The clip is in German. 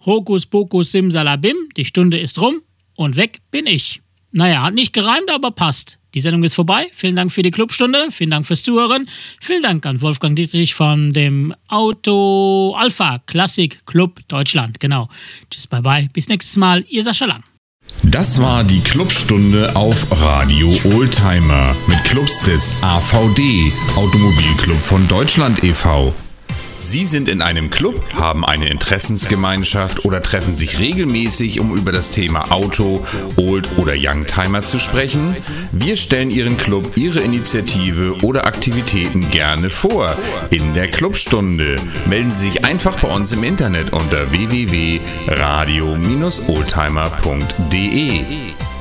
Hokus Pokus Simsalabim, die Stunde ist rum und weg bin ich. Naja, hat nicht gereimt, aber passt. Die Sendung ist vorbei. Vielen Dank für die Clubstunde. Vielen Dank fürs Zuhören. Vielen Dank an Wolfgang Dietrich von dem Auto Alpha Klassik Club Deutschland. Genau. Tschüss, bye bye. Bis nächstes Mal. Ihr Sascha Lang. Das war die Clubstunde auf Radio Oldtimer mit Clubs des AVD, Automobilclub von Deutschland e.V. Sie sind in einem Club, haben eine Interessensgemeinschaft oder treffen sich regelmäßig, um über das Thema Auto, Old- oder Youngtimer zu sprechen? Wir stellen Ihren Club, Ihre Initiative oder Aktivitäten gerne vor in der Clubstunde. Melden Sie sich einfach bei uns im Internet unter www.radio-oldtimer.de.